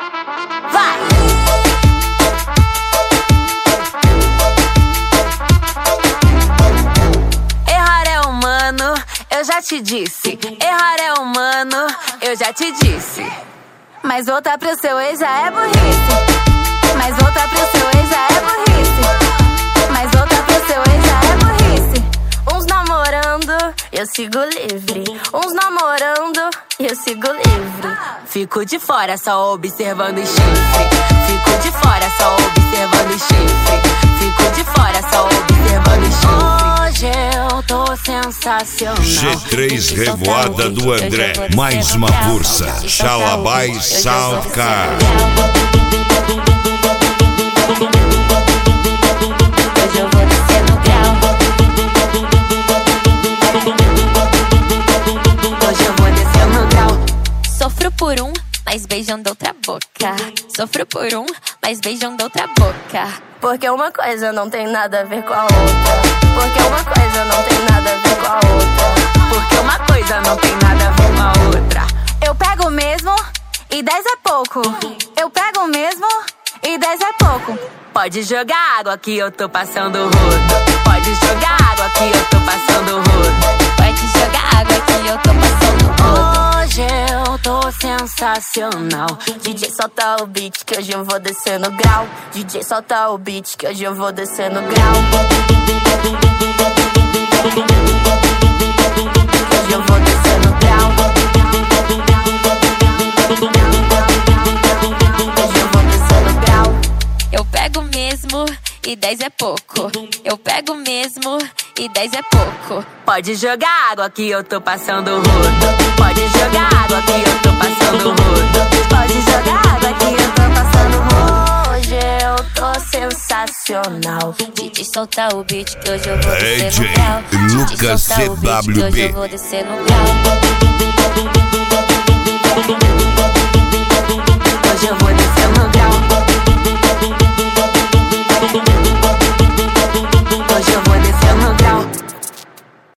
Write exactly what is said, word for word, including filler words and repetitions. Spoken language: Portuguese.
Vai! Errar é humano, eu já te disse. Errar é humano, eu já te disse. Mas voltar pro seu ex já é burrice. Mas voltar pro seu ex já é burrice. Mas voltar pro seu ex já é burrice. Uns namorando, eu sigo livre. Uns namorando, eu sigo livre. Fico de fora só observando chifre. Fico de fora só observando chifre. Fico de fora só observando chifre. Hoje eu tô sensacional. G três Revoada do André. Mais uma força. Xalabai Soundcar. Hoje eu vou descer no grau. Hoje eu vou descer no grau. Sofro por um, mas beijando outra boca. Sofro por um, mas beijando outra boca. Porque uma coisa não tem nada a ver com a outra. Porque uma coisa não tem nada a ver com a outra. Porque uma coisa não tem nada a ver com a outra. Eu pego mesmo e dez é pouco. Eu pego mesmo e dez é pouco. Pode jogar água que eu tô passando rodo. Pode jogar água que eu tô passando rodo. Pode jogar água que eu tô passando rodo. Hoje eu tô sensacional. D J solta o beat que hoje eu vou descer no grau. D J solta o beat que hoje eu vou descer no grau. Hoje eu vou descer no grau. Hoje eu vou descer no grau. Eu pego mesmo e dez é pouco. Eu pego mesmo e dez é pouco. Pode jogar água que eu tô passando rodo. Pode jogar água que eu tô passando rodo. Pode jogar água que eu tô passando rodo. Hoje eu tô sensacional. D J solta o beat que hoje eu vou descer D J no grau. Lucas D J solta o beat que hoje C W B. eu vou descer no grau.